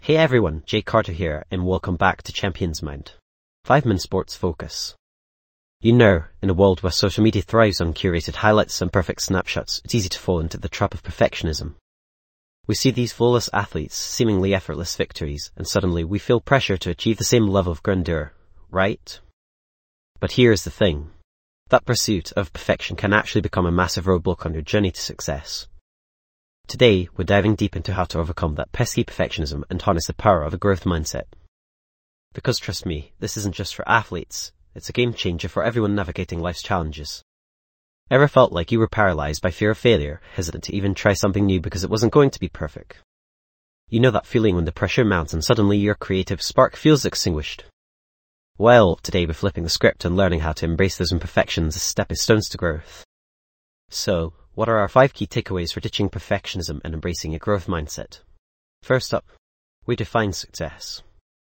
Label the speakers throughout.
Speaker 1: Hey everyone, Jay Carter here, and welcome back to Champions Mind. 5-Min Sports Focus. You know, in a world where social media thrives on curated highlights and perfect snapshots, it's easy to fall into the trap of perfectionism. We see these flawless athletes, seemingly effortless victories, and suddenly we feel pressure to achieve the same level of grandeur, right? But here's the thing. That pursuit of perfection can actually become a massive roadblock on your journey to success. Today, we're diving deep into how to overcome that pesky perfectionism and harness the power of a growth mindset. Because trust me, this isn't just for athletes, it's a game changer for everyone navigating life's challenges. Ever felt like you were paralyzed by fear of failure, hesitant to even try something new because it wasn't going to be perfect? You know that feeling when the pressure mounts and suddenly your creative spark feels extinguished? Well, today we're flipping the script and learning how to embrace those imperfections as stepping stones to growth. So, what are our 5 key takeaways for ditching perfectionism and embracing a growth mindset? First up, we define success.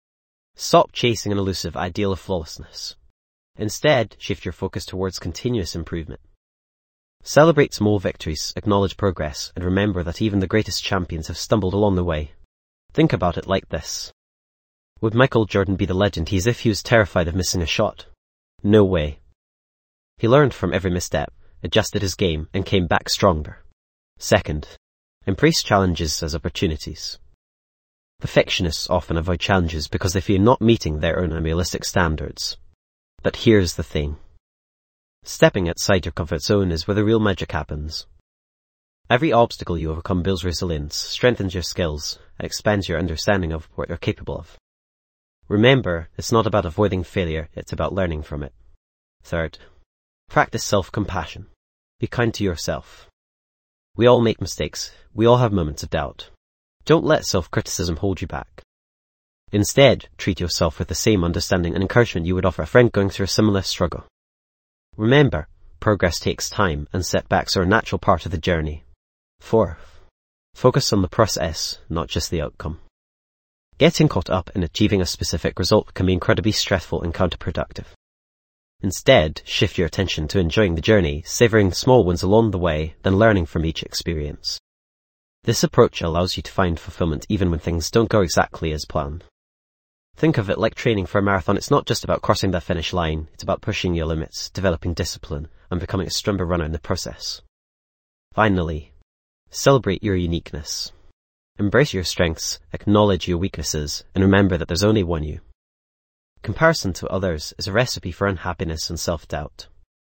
Speaker 1: Stop chasing an elusive ideal of flawlessness. Instead, shift your focus towards continuous improvement. Celebrate small victories, acknowledge progress, and remember that even the greatest champions have stumbled along the way. Think about it like this. Would Michael Jordan be the legend he is if he was terrified of missing a shot? No way. He learned from every misstep, adjusted his game, and came back stronger. Second, embrace challenges as opportunities. Perfectionists often avoid challenges because they fear not meeting their own unrealistic standards. But here's the thing. Stepping outside your comfort zone is where the real magic happens. Every obstacle you overcome builds resilience, strengthens your skills, and expands your understanding of what you're capable of. Remember, it's not about avoiding failure, it's about learning from it. Third, practice self-compassion. Be kind to yourself. We all make mistakes. We all have moments of doubt. Don't let self-criticism hold you back. Instead, treat yourself with the same understanding and encouragement you would offer a friend going through a similar struggle. Remember, progress takes time and setbacks are a natural part of the journey. Fourth, focus on the process, not just the outcome. Getting caught up in achieving a specific result can be incredibly stressful and counterproductive. Instead, shift your attention to enjoying the journey, savoring the small wins along the way, then learning from each experience. This approach allows you to find fulfillment even when things don't go exactly as planned. Think of it like training for a marathon. It's not just about crossing the finish line, it's about pushing your limits, developing discipline, and becoming a stronger runner in the process. Finally, celebrate your uniqueness. Embrace your strengths, acknowledge your weaknesses, and remember that there's only one you. Comparison to others is a recipe for unhappiness and self-doubt.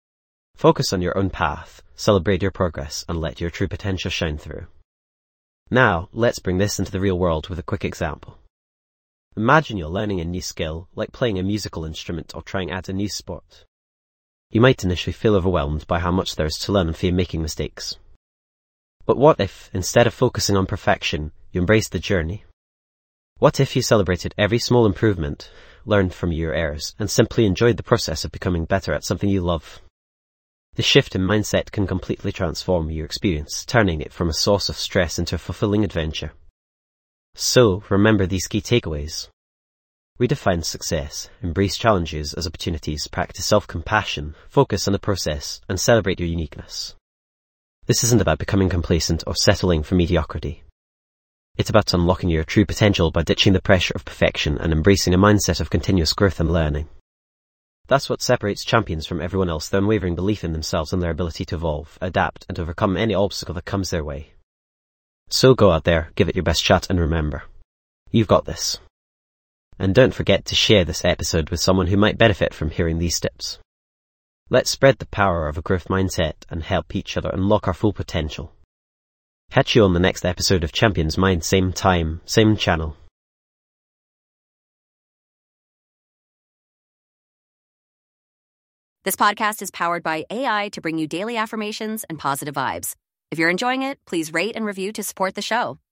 Speaker 1: Focus on your own path, celebrate your progress, and let your true potential shine through. Now, let's bring this into the real world with a quick example. Imagine you're learning a new skill, like playing a musical instrument or trying out a new sport. You might initially feel overwhelmed by how much there is to learn and fear making mistakes. But what if, instead of focusing on perfection, you embraced the journey? What if you celebrated every small improvement, learned from your errors, and simply enjoyed the process of becoming better at something you love? The shift in mindset can completely transform your experience, turning it from a source of stress into a fulfilling adventure. So, remember these key takeaways. Redefine success, embrace challenges as opportunities, practice self-compassion, focus on the process, and celebrate your uniqueness. This isn't about becoming complacent or settling for mediocrity. It's about unlocking your true potential by ditching the pressure of perfection and embracing a mindset of continuous growth and learning. That's what separates champions from everyone else, their unwavering belief in themselves and their ability to evolve, adapt, and overcome any obstacle that comes their way. So go out there, give it your best shot, and remember, you've got this. And don't forget to share this episode with someone who might benefit from hearing these tips. Let's spread the power of a growth mindset and help each other unlock our full potential. Catch you on the next episode of Champions Mind, same time, same channel.
Speaker 2: This podcast is powered by AI to bring you daily affirmations and positive vibes. If you're enjoying it, please rate and review to support the show.